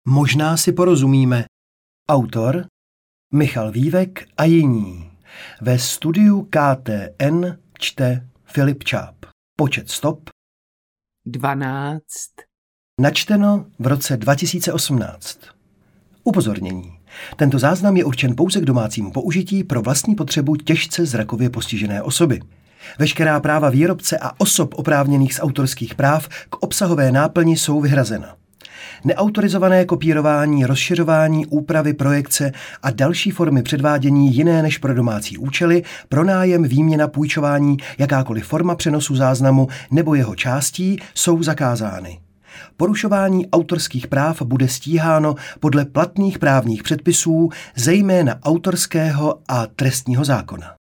Možná si porozumíme. Autor Michal Vívek a jiní. Ve studiu KTN čte Filip Čáp. Počet stop 12. Načteno v roce 2018. Upozornění. Tento záznam je určen pouze k domácímu použití pro vlastní potřebu těžce zrakově postižené osoby. Veškerá práva výrobce a osob oprávněných z autorských práv k obsahové náplni jsou vyhrazena. Neautorizované kopírování, rozšiřování, úpravy, projekce a další formy předvádění jiné než pro domácí účely, pronájem, výměna, půjčování, jakákoliv forma přenosu záznamu nebo jeho částí jsou zakázány. Porušování autorských práv bude stíháno podle platných právních předpisů, zejména autorského a trestního zákona.